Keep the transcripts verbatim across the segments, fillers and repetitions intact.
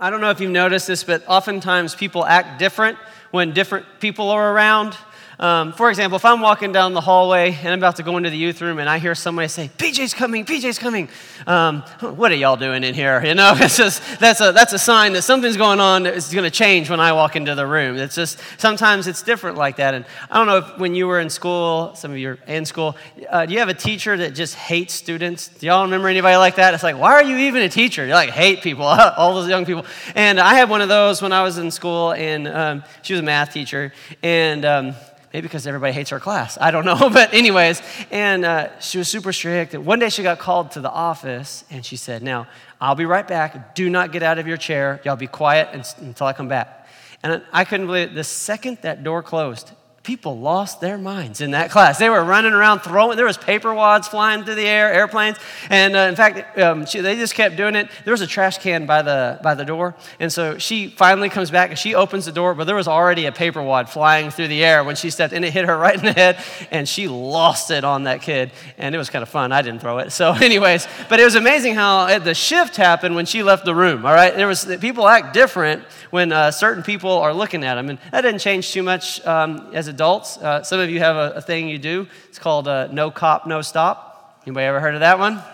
I don't know if you've noticed this, but oftentimes people act different when different people are around. Um, for example, if I'm walking down the hallway and I'm about to go into the youth room and I hear somebody say, P J's coming, P J's coming. Um, what are y'all doing in here? You know, it's just, that's a, that's a sign that something's going on that is going to change when I walk into the room. It's just, sometimes it's different like that. And I don't know if when you were in school, some of you are in school, uh, do you have a teacher that just hates students? Do y'all remember anybody like that? It's like, why are you even a teacher? You like hate people, all those young people. And I had one of those when I was in school, and um, she was a math teacher, and um, maybe because everybody hates her class. I don't know. But anyways, and uh, she was super strict. And one day she got called to the office, and she said, now, I'll be right back. Do not get out of your chair. Y'all be quiet until I come back. And I couldn't believe it. The second that door closed, people lost their minds in that class. They were running around throwing, there was paper wads flying through the air, airplanes. And uh, in fact, um, she, they just kept doing it. There was a trash can by the by the door. And so she finally comes back and she opens the door, but there was already a paper wad flying through the air when she stepped in. It hit her right in the head, and she lost it on that kid. And it was kind of fun. I didn't throw it. So anyways, but it was amazing how the shift happened when she left the room, all right? There was, people act different when uh, certain people are looking at them. And that didn't change too much um, as a adults. Uh, some of you have a, a thing you do. It's called uh, no cop, no stop. Anybody ever heard of that one?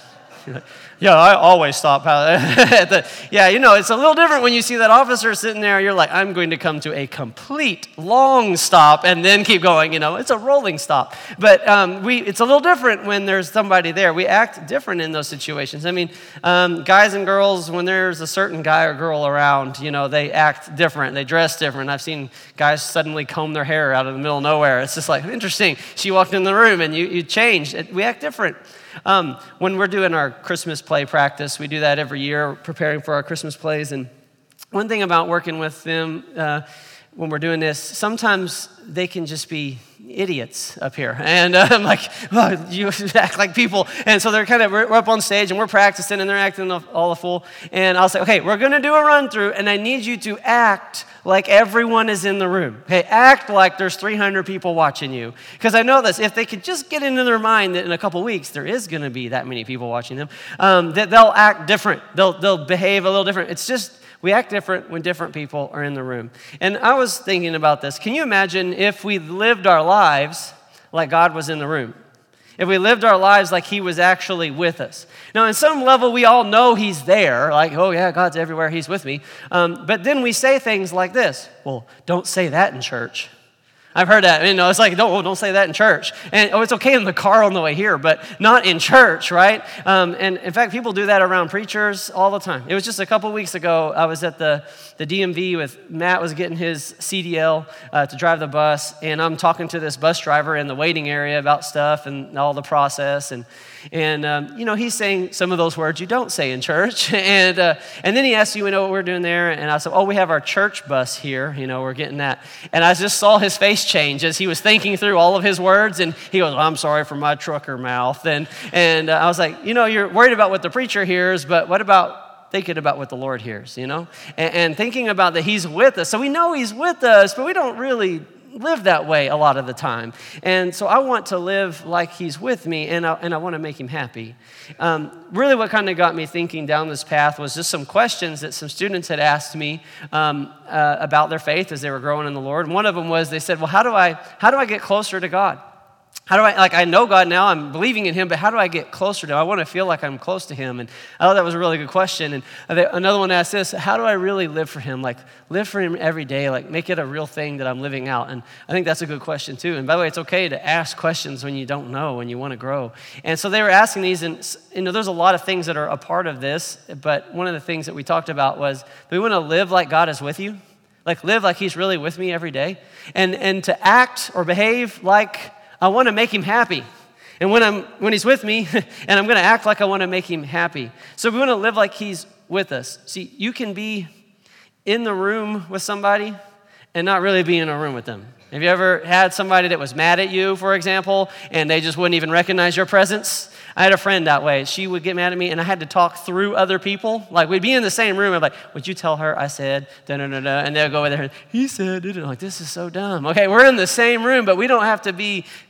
Yeah, I always stop. At the, yeah, you know, it's a little different when you see that officer sitting there. You're like, I'm going to come to a complete long stop and then keep going. You know, it's a rolling stop. But um, we, it's a little different when there's somebody there. We act different in those situations. I mean, um, guys and girls, when there's a certain guy or girl around, you know, they act different. They dress different. I've seen guys suddenly comb their hair out of the middle of nowhere. It's just like, interesting. She walked in the room and you, you changed. We act different. Um, when we're doing our Christmas play practice, we do that every year, preparing for our Christmas plays. And one thing about working with them uh, when we're doing this, sometimes they can just be idiots up here. And uh, I'm like, oh, you act like people. And so they're kind of, we're up on stage and we're practicing and they're acting all the fool. And I'll say, okay, we're going to do a run through and I need you to act like everyone is in the room. Okay, act like there's three hundred people watching you. Because I know this, if they could just get into their mind that in a couple weeks there is going to be that many people watching them, um, that they'll act different. They'll, they'll behave a little different. It's just, we act different when different people are in the room. And I was thinking about this. Can you imagine if we lived our lives like God was in the room? If we lived our lives like he was actually with us. Now, in some level, we all know he's there. Like, oh, yeah, God's everywhere. He's with me. Um, but then we say things like this. Well, don't say that in church. I've heard that. You know, it's like, don't, don't say that in church. And oh, it's okay in the car on the way here, but not in church, right? Um, and in fact, people do that around preachers all the time. It was just a couple weeks ago, I was at the, the D M V with Matt was getting his C D L uh, to drive the bus, and I'm talking to this bus driver in the waiting area about stuff and all the process. And, and um, you know, he's saying some of those words you don't say in church. and uh, and then he asked you, you know, what we're doing there? And I said, oh, we have our church bus here. You know, we're getting that. And I just saw his face change as he was thinking through all of his words, and he goes, I'm sorry for my trucker mouth. And and uh, I was like, you know, you're worried about what the preacher hears, but what about thinking about what the Lord hears, you know? And, and thinking about that he's with us. So we know he's with us, but we don't really live that way a lot of the time. And so I want to live like he's with me, and I, and I want to make him happy. Um, really what kind of got me thinking down this path was just some questions that some students had asked me um, uh, about their faith as they were growing in the Lord. And one of them was, they said, well, how do I, how do I get closer to God? How do I, like, I know God now, I'm believing in him, but how do I get closer to him? I want to feel like I'm close to him. And I thought that was a really good question. And another one asked this, how do I really live for him? Like, live for him every day, like, make it a real thing that I'm living out. And I think that's a good question, too. And by the way, it's okay to ask questions when you don't know, when you want to grow. And so they were asking these, and, you know, there's a lot of things that are a part of this, but one of the things that we talked about was, do we want to live like God is with you? Like, live like he's really with me every day? And, and to act or behave like I want to make him happy. And when I'm when he's with me, and I'm going to act like I want to make him happy. So we want to live like he's with us. See, you can be in the room with somebody and not really be in a room with them. Have you ever had somebody that was mad at you, for example, and they just wouldn't even recognize your presence? I had a friend that way. She would get mad at me, and I had to talk through other people. Like, we'd be in the same room. I'm like, would you tell her I said, da-da-da-da, and they'll go over there, and he said, da-da. Like, this is so dumb. Okay, we're in the same room, but we don't have to be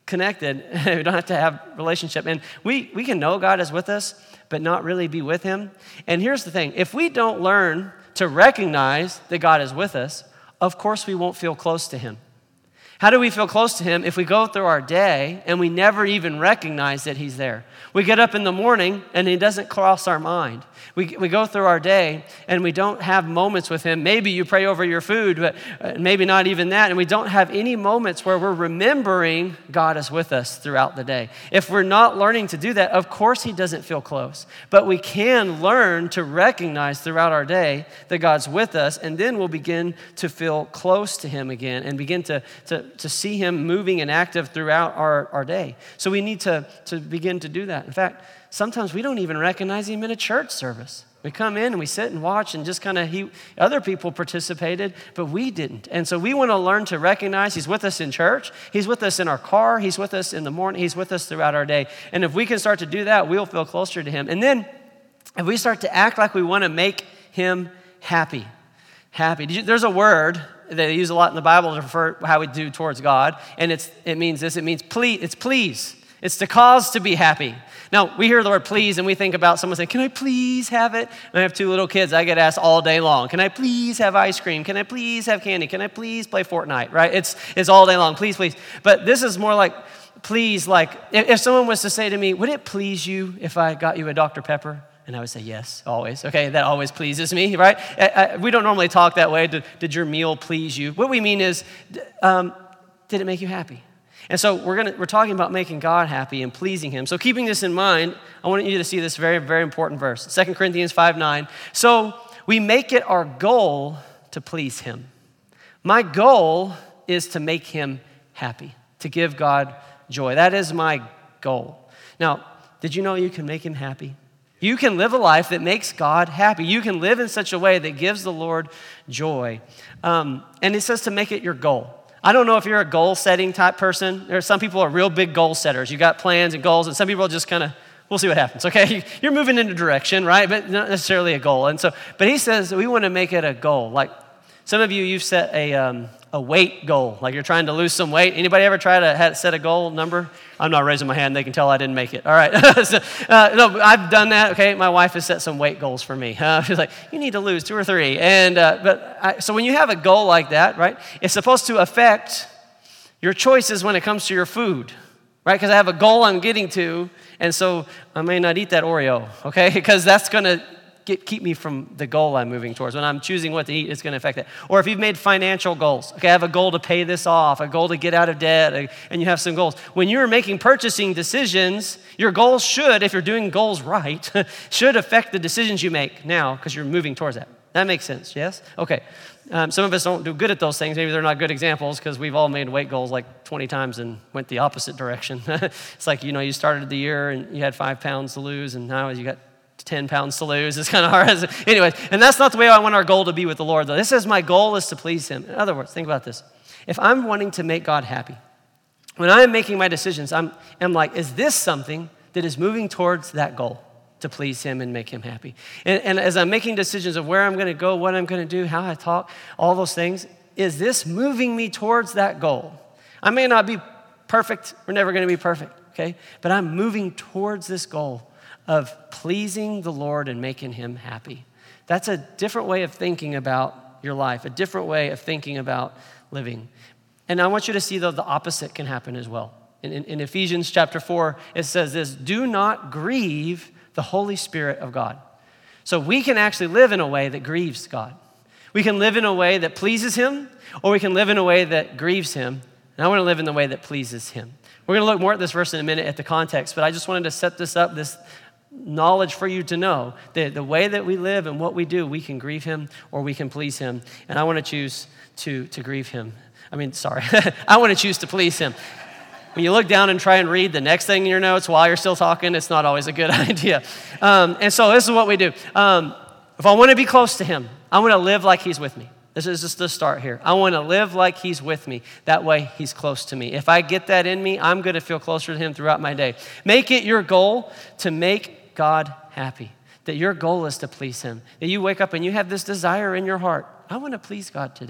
connected. We don't have to have relationship. And we, we can know God is with us, but not really be with him. And here's the thing. If we don't learn to recognize that God is with us, of course we won't feel close to him. How do we feel close to him if we go through our day and we never even recognize that he's there? We get up in the morning and he doesn't cross our mind. We, we go through our day and we don't have moments with him. Maybe you pray over your food, but maybe not even that. And we don't have any moments where we're remembering God is with us throughout the day. If we're not learning to do that, of course he doesn't feel close. But we can learn to recognize throughout our day that God's with us, and then we'll begin to feel close to him again and begin to, to, to see him moving and active throughout our, our day. So we need to, to begin to do that. In fact, sometimes we don't even recognize him in a church service. We come in and we sit and watch and just kind of, he, other people participated, but we didn't. And so we want to learn to recognize he's with us in church, he's with us in our car, he's with us in the morning, he's with us throughout our day. And if we can start to do that, we'll feel closer to him. And then if we start to act like we want to make him happy, happy. You, there's a word that they use a lot in the Bible to refer how we do towards God, and it's it means this, it means please, it's please. It's to cause to be happy. Now, we hear the word please and we think about someone saying, can I please have it? And I have two little kids. I get asked all day long, can I please have ice cream? Can I please have candy? Can I please play Fortnite, right? It's it's all day long, please, please. But this is more like please, like if, if someone was to say to me, would it please you if I got you a Doctor Pepper? And I would say, yes, always. Okay, that always pleases me, right? I, I, we don't normally talk that way. Did, did your meal please you? What we mean is, um, did it make you happy? And so we're gonna we're talking about making God happy and pleasing him. So keeping this in mind, I want you to see this very, very important verse. Second Corinthians five nine. So we make it our goal to please him. My goal is to make him happy, to give God joy. That is my goal. Now, did you know you can make him happy? You can live a life that makes God happy. You can live in such a way that gives the Lord joy. Um, and it says to make it your goal. I don't know if you're a goal-setting type person. There are some people who are real big goal setters. You got plans and goals, and some people are just kind of, we'll see what happens, okay? You're moving in a direction, right? But not necessarily a goal. And so, but he says we want to make it a goal. Like some of you, you've set a um, a weight goal, like you're trying to lose some weight. Anybody ever try to have, set a goal number? I'm not raising my hand. They can tell I didn't make it. All right. so, uh, no, I've done that. Okay. My wife has set some weight goals for me. Uh, she's like, you need to lose two or three. And uh, but I, so when you have a goal like that, right, it's supposed to affect your choices when it comes to your food, right? Because I have a goal I'm getting to, and so I may not eat that Oreo, okay? Because that's going to Get, keep me from the goal I'm moving towards. When I'm choosing what to eat, it's going to affect that. Or if you've made financial goals, okay, I have a goal to pay this off, a goal to get out of debt, and you have some goals. When you're making purchasing decisions, your goals should, if you're doing goals right, should affect the decisions you make now because you're moving towards that. That makes sense, yes? Okay. Um, some of us don't do good at those things. Maybe they're not good examples because we've all made weight goals like twenty times and went the opposite direction. It's like, you know, you started the year and you had five pounds to lose, and now you got ten pounds to lose. It's kind of hard. Anyway, and that's not the way I want our goal to be with the Lord, though. This is my goal is to please him. In other words, think about this. If I'm wanting to make God happy, when I'm making my decisions, I'm, I'm like, is this something that is moving towards that goal to please him and make him happy? And, and as I'm making decisions of where I'm going to go, what I'm going to do, how I talk, all those things, is this moving me towards that goal? I may not be perfect. We're never going to be perfect, okay? But I'm moving towards this goal of pleasing the Lord and making him happy. That's a different way of thinking about your life, a different way of thinking about living. And I want you to see, though, the opposite can happen as well. In, in, in Ephesians chapter four, it says this, do not grieve the Holy Spirit of God. So we can actually live in a way that grieves God. We can live in a way that pleases him, or we can live in a way that grieves him. And I want to live in the way that pleases him. We're going to look more at this verse in a minute at the context, but I just wanted to set this up, this knowledge for you to know that the way that we live and what we do, we can grieve him or we can please him. And I want to choose to, to grieve him. I mean, sorry. I want to choose to please him. When you look down and try and read the next thing in your notes while you're still talking, it's not always a good idea. Um, and so this is what we do. Um, if I want to be close to him, I want to live like he's with me. This is just the start here. I want to live like he's with me. That way, he's close to me. If I get that in me, I'm going to feel closer to him throughout my day. Make it your goal to make God happy, that your goal is to please him, that you wake up and you have this desire in your heart. I want to please God today.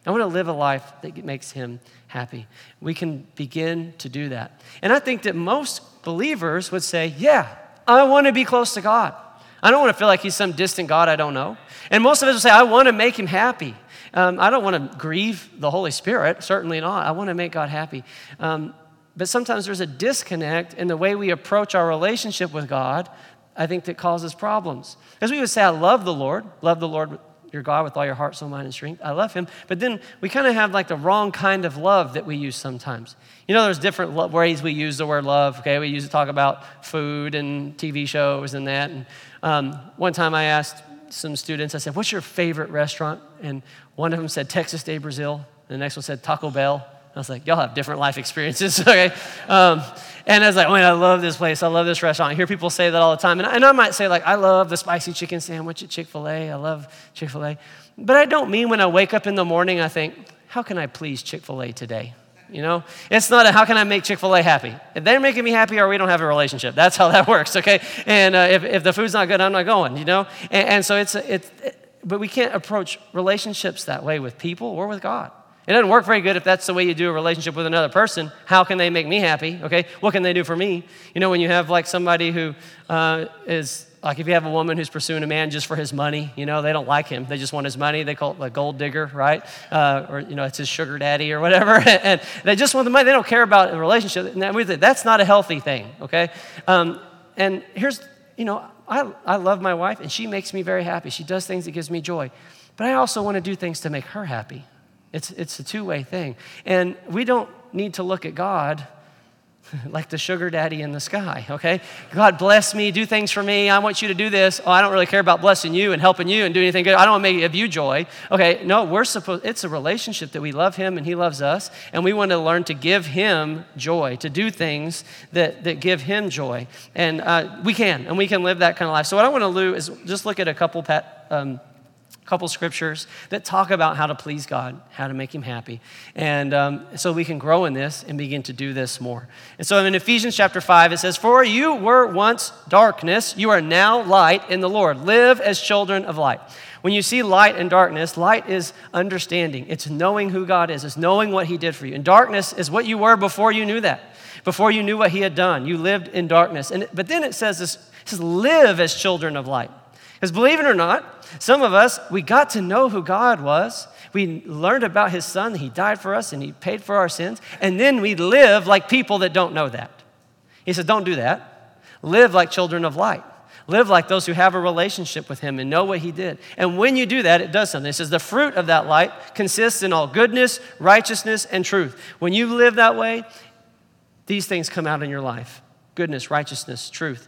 I want to live a life that makes him happy. We can begin to do that. And I think that most believers would say, yeah, I want to be close to God. I don't want to feel like he's some distant God I don't know. And most of us will say, I want to make him happy. Um, I don't want to grieve the Holy Spirit, certainly not. I want to make God happy. Um, but sometimes there's a disconnect in the way we approach our relationship with God, I think, that causes problems. As we would say, I love the Lord, love the Lord your God with all your heart, soul, mind, and strength. I love him. But then we kind of have like the wrong kind of love that we use sometimes. You know, there's different lo- ways we use the word love, okay? We use to talk about food and T V shows and that. And um, one time I asked some students, I said, what's your favorite restaurant? And one of them said Texas de Brazil. And the next one said Taco Bell. I was like, y'all have different life experiences, okay? Um, and I was like, oh, man, I love this place. I love this restaurant. I hear people say that all the time. And I, and I might say, like, I love the spicy chicken sandwich at Chick-fil-A. I love Chick-fil-A. But I don't mean when I wake up in the morning, I think, how can I please Chick-fil-A today? You know, it's not a how can I make Chick-fil-A happy. If they're making me happy or we don't have a relationship. That's how that works, okay? And uh, if, if the food's not good, I'm not going, you know? And, and so it's, it's, it, but we can't approach relationships that way with people or with God. It doesn't work very good if that's the way you do a relationship with another person. How can they make me happy, okay? What can they do for me? You know, when you have like somebody who uh, is, like if you have a woman who's pursuing a man just for his money, you know, they don't like him. They just want his money. They call it a gold digger, right? Uh, or, you know, it's his sugar daddy or whatever. And they just want the money. They don't care about a relationship. And that's not a healthy thing, okay? Um, and here's, you know, I, I love my wife and she makes me very happy. She does things that gives me joy. But I also want to do things to make her happy. It's, it's a two-way thing. And we don't need to look at God like the sugar daddy in the sky, okay? God bless me, do things for me. I want you to do this. Oh, I don't really care about blessing you and helping you and doing anything good. I don't want to make give you joy. Okay, no, we're supposed, it's a relationship that we love him and he loves us. And we want to learn to give him joy, to do things that, that give him joy. And uh, we can, and we can live that kind of life. So what I want to do is just look at a couple pat, um, couple scriptures that talk about how to please God, how to make him happy. And um, so we can grow in this and begin to do this more. And so in Ephesians chapter five, it says, for you were once darkness, you are now light in the Lord. Live as children of light. When you see light and darkness, light is understanding. It's knowing who God is. It's knowing what he did for you. And darkness is what you were before you knew that, before you knew what he had done. You lived in darkness. And But then it says this, it says, live as children of light. Because believe it or not, some of us, we got to know who God was. We learned about his son. He died for us and he paid for our sins. And then we live like people that don't know that. He said, don't do that. Live like children of light. Live like those who have a relationship with him and know what he did. And when you do that, it does something. It says the fruit of that light consists in all goodness, righteousness, and truth. When you live that way, these things come out in your life. Goodness, righteousness, truth.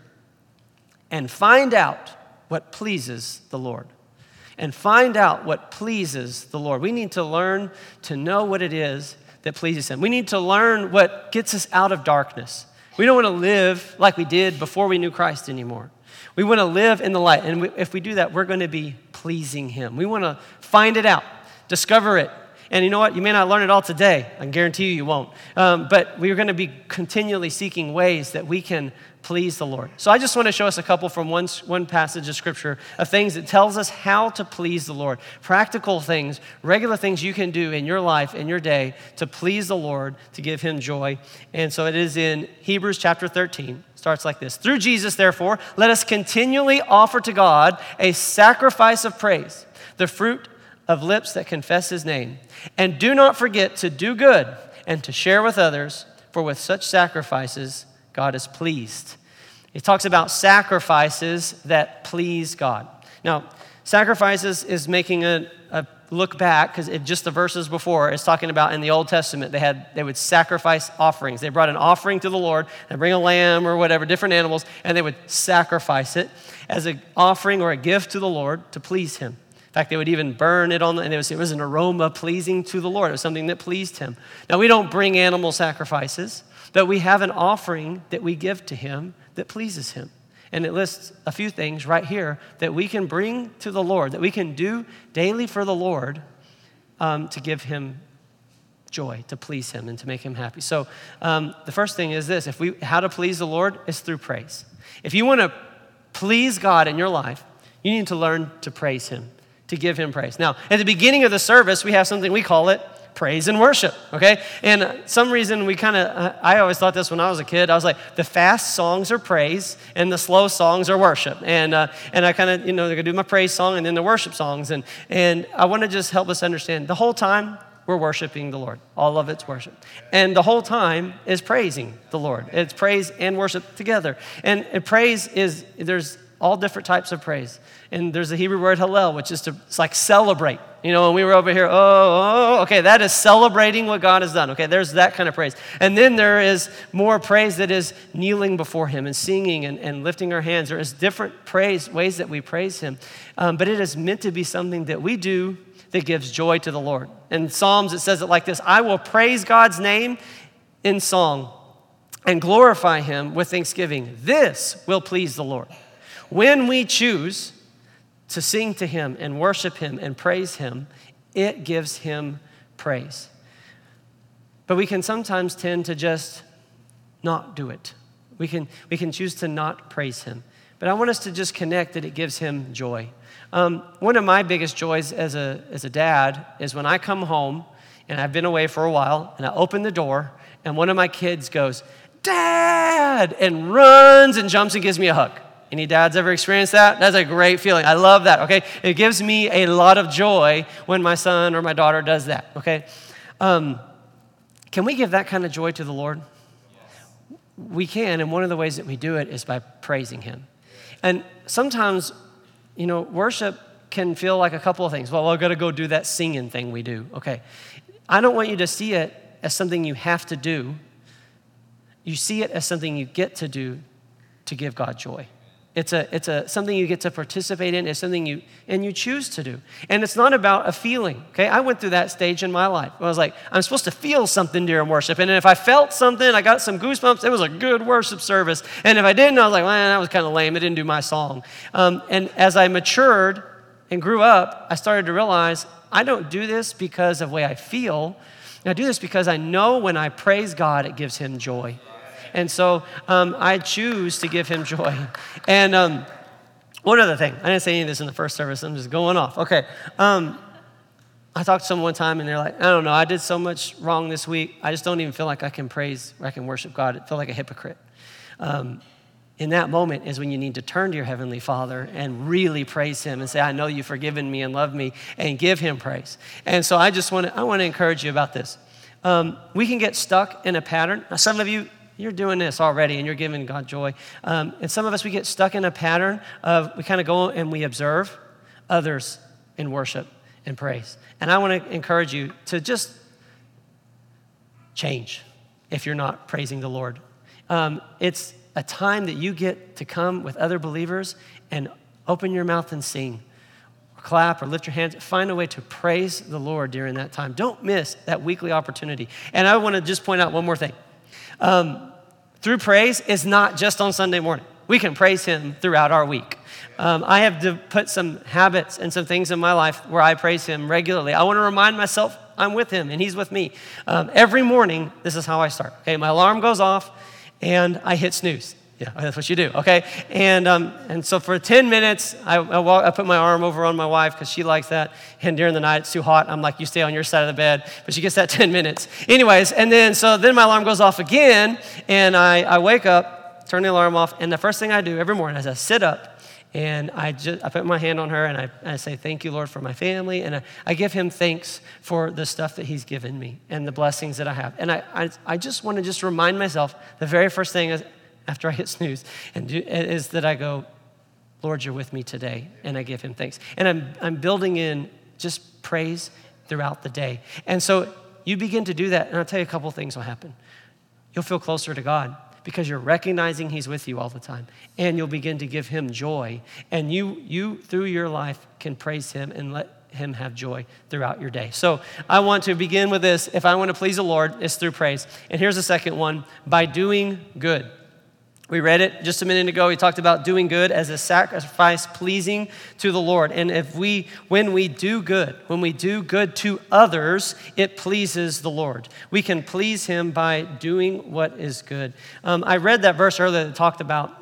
And find out what pleases the Lord. And find out what pleases the Lord. We need to learn to know what it is that pleases him. We need to learn what gets us out of darkness. We don't want to live like we did before we knew Christ anymore. We want to live in the light. And we, if we do that, we're going to be pleasing him. We want to find it out, discover it. And you know what? You may not learn it all today. I can guarantee you you won't. Um, but we're going to be continually seeking ways that we can please the Lord. So I just want to show us a couple from one, one passage of Scripture of things that tells us how to please the Lord. Practical things, regular things you can do in your life, in your day, to please the Lord, to give him joy. And so it is in Hebrews chapter thirteen. It starts like this. Through Jesus, therefore, let us continually offer to God a sacrifice of praise, the fruit of lips that confess his name. And do not forget to do good and to share with others, for with such sacrifices, God is pleased. He talks about sacrifices that please God. Now, sacrifices is making a, a look back, because just the verses before, it's talking about in the Old Testament, they had they would sacrifice offerings. They brought an offering to the Lord, and bring a lamb or whatever, different animals, and they would sacrifice it as an offering or a gift to the Lord to please him. In fact, they would even burn it on, the, and it was, it was an aroma pleasing to the Lord. It was something that pleased him. Now, we don't bring animal sacrifices, but we have an offering that we give to him that pleases him. And it lists a few things right here that we can bring to the Lord, that we can do daily for the Lord um, to give him joy, to please him, and to make him happy. So um, the first thing is this. If we, how to please the Lord is through praise. If you want to please God in your life, you need to learn to praise him. to give him praise. Now, at the beginning of the service, we have something, we call it praise and worship, okay? And some reason we kind of, I always thought this when I was a kid. I was like, the fast songs are praise and the slow songs are worship. And uh, and I kind of, you know, they're going to do my praise song and then the worship songs. And, and I want to just help us understand the whole time we're worshiping the Lord. All of it's worship. And the whole time is praising the Lord. It's praise and worship together. And, and praise is, there's all different types of praise. And there's the Hebrew word hallel, which is to, it's like celebrate. You know, when we were over here, oh, oh, okay, that is celebrating what God has done. Okay, there's that kind of praise. And then there is more praise that is kneeling before him and singing and, and lifting our hands. There is different praise, ways that we praise him. Um, but it is meant to be something that we do that gives joy to the Lord. In Psalms, it says it like this: I will praise God's name in song and glorify him with thanksgiving. This will please the Lord. When we choose to sing to him and worship him and praise him, it gives him praise. But we can sometimes tend to just not do it. We can, we can choose to not praise him. But I want us to just connect that it gives him joy. Um, one of my biggest joys as a, as a dad is when I come home and I've been away for a while and I open the door and one of my kids goes, "Dad," and runs and jumps and gives me a hug. Any dads ever experienced that? That's a great feeling. I love that, okay? It gives me a lot of joy when my son or my daughter does that, okay? Um, can we give that kind of joy to the Lord? Yes. We can, and one of the ways that we do it is by praising him. And sometimes, you know, worship can feel like a couple of things. Well, I've got to go do that singing thing we do, okay? I don't want you to see it as something you have to do. You see it as something you get to do to give God joy. It's a, it's a something you get to participate in. It's something you, and you choose to do. And it's not about a feeling, okay? I went through that stage in my life. I was like, I'm supposed to feel something during worship. And if I felt something, I got some goosebumps, it was a good worship service. And if I didn't, I was like, well, that was kind of lame. It didn't do my song. Um, and as I matured and grew up, I started to realize I don't do this because of the way I feel. I do this because I know when I praise God, it gives him joy. And so um, I choose to give him joy. And um, one other thing, I didn't say any of this in the first service. I'm just going off. Okay. Um, I talked to someone one time, and they're like, I don't know, I did so much wrong this week. I just don't even feel like I can praise or I can worship God. I feel like a hypocrite. Um, in that moment is when you need to turn to your Heavenly Father and really praise him and say, I know you've forgiven me and loved me, and give him praise. And so I just want to I want to encourage you about this. Um, we can get stuck in a pattern. Now, some of you, you're doing this already and you're giving God joy. Um, and some of us, we get stuck in a pattern of we kind of go and we observe others in worship and praise. And I want to encourage you to just change if you're not praising the Lord. Um, it's a time that you get to come with other believers and open your mouth and sing, or clap, or lift your hands. Find a way to praise the Lord during that time. Don't miss that weekly opportunity. And I want to just point out one more thing. Um, through praise is not just on Sunday morning. We can praise him throughout our week. Um, I have to put some habits and some things in my life where I praise him regularly. I want to remind myself I'm with him and he's with me. Um, every morning, this is how I start. Okay, my alarm goes off and I hit snooze. Yeah, that's what you do, okay? And um, and so for ten minutes, I, I, walk, I put my arm over on my wife because she likes that. And during the night, it's too hot. I'm like, you stay on your side of the bed. But she gets that ten minutes. Anyways, and then so then my alarm goes off again, and I, I wake up, turn the alarm off, and the first thing I do every morning is I sit up, and I just I put my hand on her, and I, I say, thank you, Lord, for my family. And I, I give him thanks for the stuff that he's given me and the blessings that I have. And I, I, I just want to just remind myself, the very first thing is, after I hit snooze, and do, is that I go, Lord, you're with me today, and I give him thanks. And I'm I'm building in just praise throughout the day. And so you begin to do that, and I'll tell you a couple things will happen. You'll feel closer to God because you're recognizing he's with you all the time, and you'll begin to give him joy. And you, you through your life, can praise him and let him have joy throughout your day. So I want to begin with this. If I want to please the Lord, it's through praise. And here's the second one, by doing good. We read it just a minute ago. We talked about doing good as a sacrifice pleasing to the Lord. And if we, when we do good, when we do good to others, it pleases the Lord. We can please him by doing what is good. Um, I read that verse earlier that talked about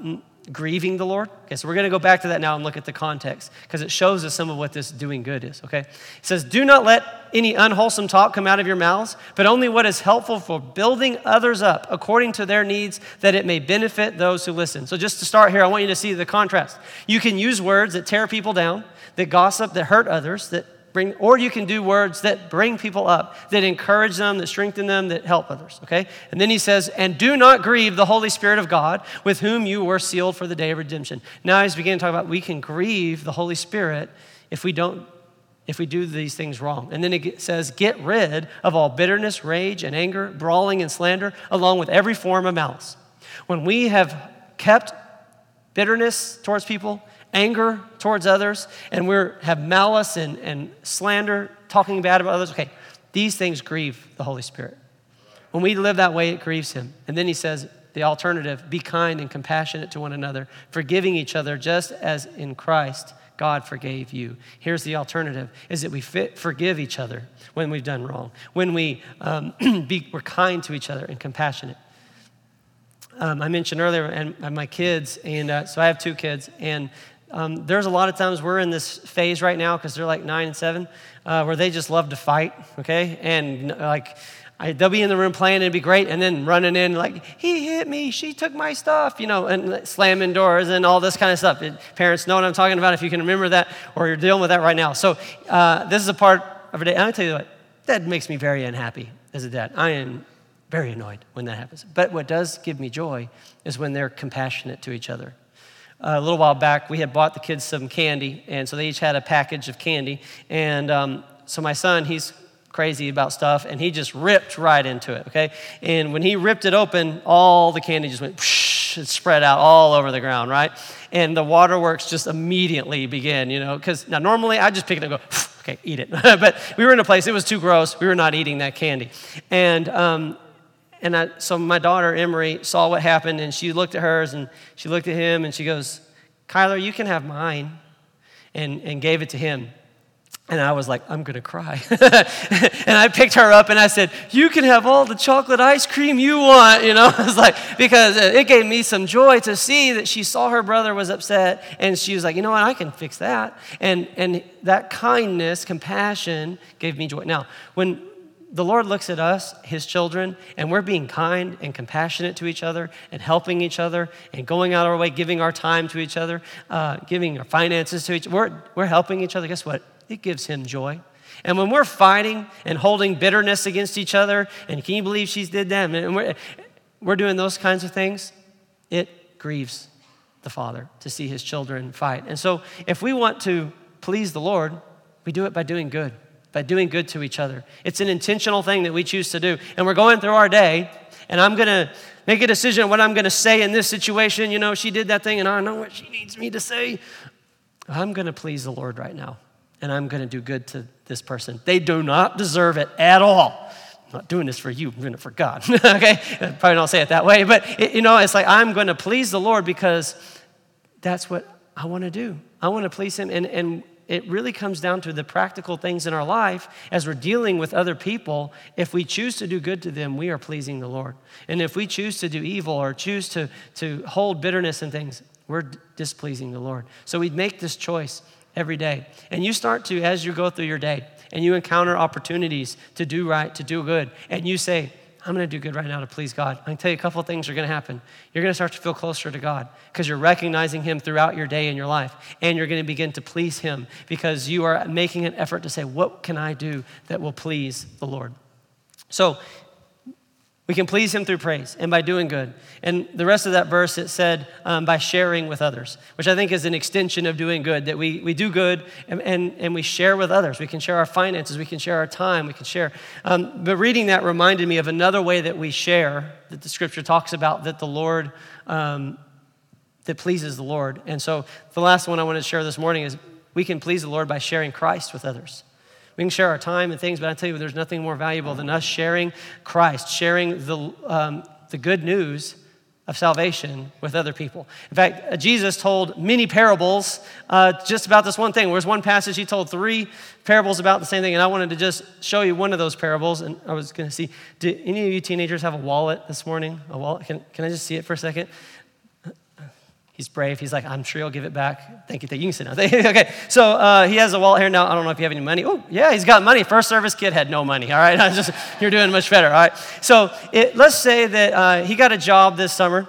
grieving the Lord. Okay, so we're going to go back to that now and look at the context because it shows us some of what this doing good is, okay? It says, do not let any unwholesome talk come out of your mouths, but only what is helpful for building others up according to their needs, that it may benefit those who listen. So just to start here, I want you to see the contrast. You can use words that tear people down, that gossip, that hurt others, that bring, or you can do words that bring people up, that encourage them, that strengthen them, that help others, okay? And then he says, and do not grieve the Holy Spirit of God, with whom you were sealed for the day of redemption. Now he's beginning to talk about we can grieve the Holy Spirit if we don't, if we do these things wrong. And then it says, get rid of all bitterness, rage, and anger, brawling, and slander, along with every form of malice. When we have kept bitterness towards people, anger towards others, and we have malice and, and slander, talking bad about others, okay, these things grieve the Holy Spirit. When we live that way, it grieves him. And then he says, the alternative, be kind and compassionate to one another, forgiving each other just as in Christ God forgave you. Here's the alternative, is that we fit, forgive each other when we've done wrong, when we, um, be, we're kind to each other and compassionate. Um, I mentioned earlier, and, and my kids, and uh, so I have two kids, and Um, there's a lot of times we're in this phase right now because they're like nine and seven, uh, where they just love to fight, okay? And like, I, they'll be in the room playing, and it'd be great, and then running in like, he hit me, she took my stuff, you know, and slamming doors and all this kind of stuff. It, parents know what I'm talking about if you can remember that, or you're dealing with that right now. So uh, this is a part of a day. I'll tell you what, that makes me very unhappy as a dad. I am very annoyed when that happens. But what does give me joy is when they're compassionate to each other. Uh, a little while back, we had bought the kids some candy, and so they each had a package of candy. And um, so my son, he's crazy about stuff, and he just ripped right into it, okay? And when he ripped it open, all the candy just went, whoosh, it spread out all over the ground, right? And the waterworks just immediately began, you know, because now normally I just pick it up and go, okay, eat it. But we were in a place, it was too gross. We were not eating that candy. And um, And I, so my daughter, Emery, saw what happened, and she looked at hers, and she looked at him, and she goes, Kyler, you can have mine, and, and gave it to him. And I was like, I'm going to cry. And I picked her up, and I said, you can have all the chocolate ice cream you want, you know? I was like, because it gave me some joy to see that she saw her brother was upset, and she was like, you know what, I can fix that. And, and that kindness, compassion gave me joy. Now, when the Lord looks at us, his children, and we're being kind and compassionate to each other and helping each other and going out of our way, giving our time to each other, uh, giving our finances to each other. We're, we're helping each other. Guess what? It gives him joy. And when we're fighting and holding bitterness against each other, and can you believe she's did that? And we're, we're doing those kinds of things, it grieves the Father to see his children fight. And so if we want to please the Lord, we do it by doing good. By doing good to each other. It's an intentional thing that we choose to do. And we're going through our day, and I'm going to make a decision on what I'm going to say in this situation. You know, she did that thing, and I know what she needs me to say. I'm going to please the Lord right now, and I'm going to do good to this person. They do not deserve it at all. I'm not doing this for you. I'm doing it for God. Okay? Probably don't say it that way, but, it, you know, it's like I'm going to please the Lord because that's what I want to do. I want to please him, and and it really comes down to the practical things in our life as we're dealing with other people. If we choose to do good to them, we are pleasing the Lord. And if we choose to do evil or choose to, to hold bitterness and things, we're displeasing the Lord. So we make this choice every day. And you start to, as you go through your day, and you encounter opportunities to do right, to do good, and you say, I'm going to do good right now to please God. I can tell you a couple of things are going to happen. You're going to start to feel closer to God because you're recognizing him throughout your day and your life. And you're going to begin to please him because you are making an effort to say, what can I do that will please the Lord? So we can please him through praise and by doing good. And the rest of that verse, it said um, by sharing with others, which I think is an extension of doing good, that we, we do good and, and, and we share with others. We can share our finances, we can share our time, we can share. Um, but reading that reminded me of another way that we share, that the scripture talks about, that the Lord, um, that pleases the Lord. And so the last one I want to share this morning is we can please the Lord by sharing Christ with others. We can share our time and things, but I tell you, there's nothing more valuable than us sharing Christ, sharing the um, the good news of salvation with other people. In fact, Jesus told many parables uh, just about this one thing. There was one passage he told three parables about the same thing, and I wanted to just show you one of those parables. And I was going to see, do any of you teenagers have a wallet this morning? A wallet? Can, can I just see it for a second? He's brave. He's like, I'm sure he'll give it back. Thank you. Thank you. You can sit down. Okay, so uh, he has a wallet here now. I don't know if you have any money. Oh, yeah, he's got money. First service kid had no money, all right? I just, you're doing much better, all right? So it, let's say that uh, he got a job this summer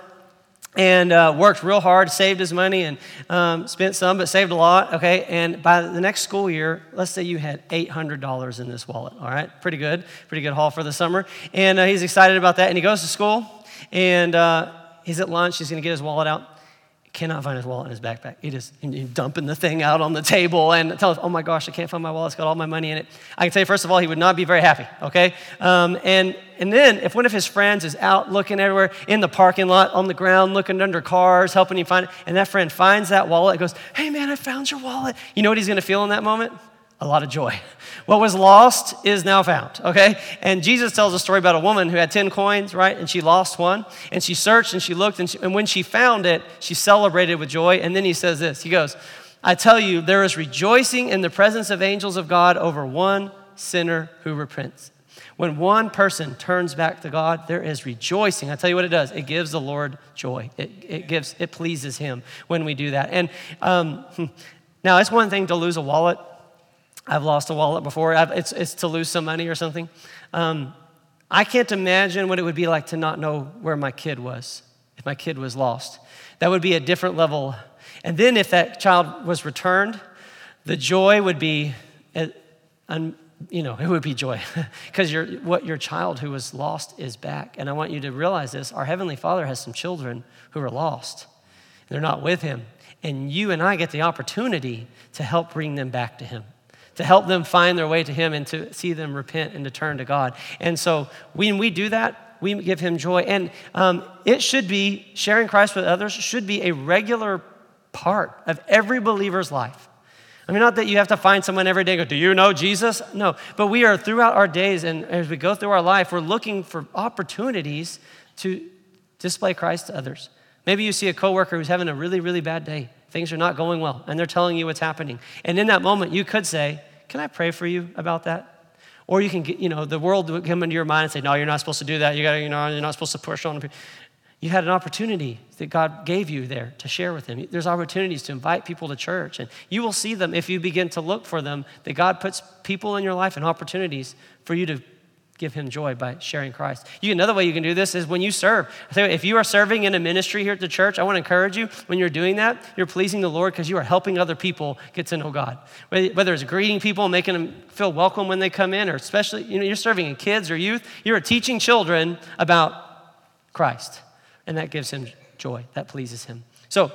and uh, worked real hard, saved his money, and um, spent some, but saved a lot, okay? And by the next school year, let's say you had eight hundred dollars in this wallet, all right? Pretty good. Pretty good haul for the summer. And uh, he's excited about that, and he goes to school, and uh, he's at lunch. He's going to get his wallet out. Cannot find his wallet in his backpack. He just he's dumping the thing out on the table and tells, oh my gosh, I can't find my wallet. It's got all my money in it. I can tell you, first of all, he would not be very happy, okay? Um, and, and then if one of his friends is out looking everywhere, in the parking lot, on the ground, looking under cars, helping him find it, and that friend finds that wallet and goes, hey man, I found your wallet. You know what he's gonna feel in that moment? A lot of joy. What was lost is now found, okay? And Jesus tells a story about a woman who had ten coins, right? And she lost one. And she searched and she looked, and, she, and when she found it, she celebrated with joy. And then he says this, he goes, I tell you, there is rejoicing in the presence of angels of God over one sinner who repents. When one person turns back to God, there is rejoicing. I tell you what it does. It gives the Lord joy. It, it gives, it pleases him when we do that. And um, now it's one thing to lose a wallet. I've lost a wallet before. I've, it's, it's to lose some money or something. Um, I can't imagine what it would be like to not know where my kid was, if my kid was lost. That would be a different level. And then if that child was returned, the joy would be, uh, un, you know, it would be joy. Because your what your child who was lost is back. And I want you to realize this. Our Heavenly Father has some children who are lost. They're not with him. And you and I get the opportunity to help bring them back to him, to help them find their way to him and to see them repent and to turn to God. And so when we do that, we give him joy. And um, it should be, sharing Christ with others should be a regular part of every believer's life. I mean, not that you have to find someone every day and go, do you know Jesus? No, but we are throughout our days and as we go through our life, we're looking for opportunities to display Christ to others. Maybe you see a coworker who's having a really, really bad day. Things are not going well, and they're telling you what's happening. And in that moment, you could say, can I pray for you about that? Or you can get, you know, the world would come into your mind and say, no, you're not supposed to do that. You got to, you know, you're not supposed to push on. You had an opportunity that God gave you there to share with him. There's opportunities to invite people to church, and you will see them if you begin to look for them, that God puts people in your life and opportunities for you to give him joy by sharing Christ. You, another way you can do this is when you serve. I tell you, if you are serving in a ministry here at the church, I want to encourage you, when you're doing that, you're pleasing the Lord because you are helping other people get to know God. Whether it's greeting people, making them feel welcome when they come in, or especially, you know, you're serving in kids or youth, you're teaching children about Christ. And that gives him joy. That pleases him. So,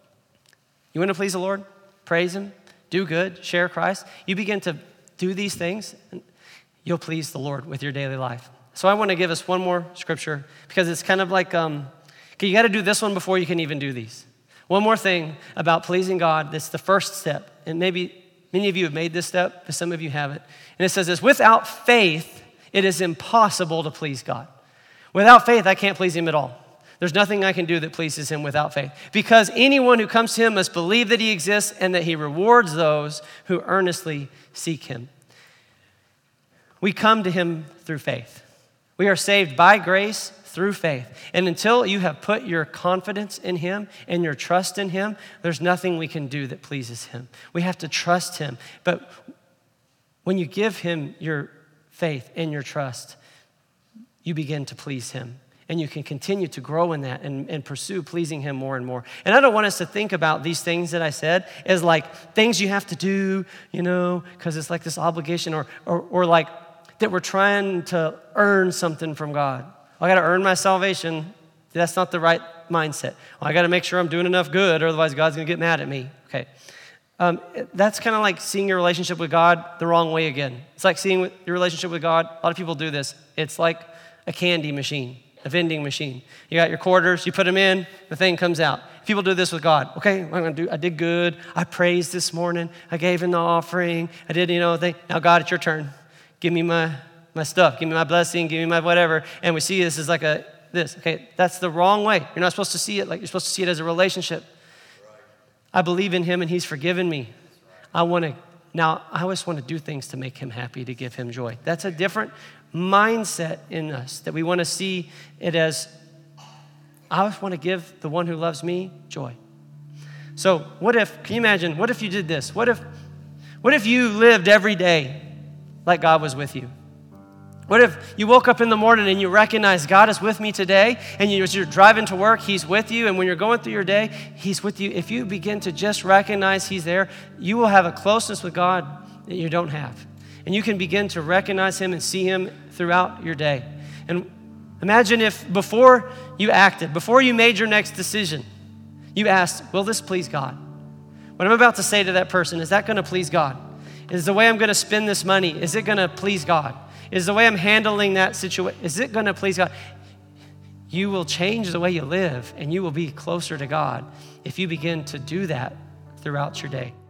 you want to please the Lord? Praise him, do good, share Christ. You begin to do these things, and you'll please the Lord with your daily life. So I want to give us one more scripture because it's kind of like, um, okay, you got to do this one before you can even do these. One more thing about pleasing God, that's the first step. And maybe many of you have made this step, but some of you haven't. And it says this, without faith, it is impossible to please God. Without faith, I can't please him at all. There's nothing I can do that pleases him without faith. Because anyone who comes to him must believe that he exists and that he rewards those who earnestly seek him. We come to him through faith. We are saved by grace through faith. And until you have put your confidence in him and your trust in him, there's nothing we can do that pleases him. We have to trust him. But when you give him your faith and your trust, you begin to please him. And you can continue to grow in that and, and pursue pleasing him more and more. And I don't want us to think about these things that I said as like things you have to do, you know, because it's like this obligation or, or, or like that we're trying to earn something from God. I got to earn my salvation. That's not the right mindset. Well, I got to make sure I'm doing enough good, or otherwise God's going to get mad at me. Okay. Um, that's kind of like seeing your relationship with God the wrong way again. It's like seeing your relationship with God. A lot of people do this. It's like a candy machine, a vending machine. You got your quarters, you put them in, the thing comes out. People do this with God. Okay, I'm gonna do, I did good. I praised this morning. I gave in the offering. I did, you know, thing. Now God, it's your turn. Give me my, my stuff. Give me my blessing. Give me my whatever. And we see this as like a, this. Okay, that's the wrong way. You're not supposed to see it like, you're supposed to see it as a relationship. I believe in him and he's forgiven me. I want to, now I always want to do things to make him happy, to give him joy. That's a different mindset in us, that we want to see it as, I always want to give the one who loves me joy. So what if, can you imagine, what if you did this? What if, what if you lived every day like God was with you? What if you woke up in the morning and you recognize God is with me today, and you, as you're driving to work, he's with you, and when you're going through your day, he's with you. If you begin to just recognize he's there, you will have a closeness with God that you don't have. And you can begin to recognize him and see him throughout your day. And imagine if before you acted, before you made your next decision, you asked, will this please God? What I'm about to say to that person, is that going to please God? Is the way I'm going to spend this money, is it going to please God? Is the way I'm handling that situation, is it going to please God? You will change the way you live, and you will be closer to God if you begin to do that throughout your day.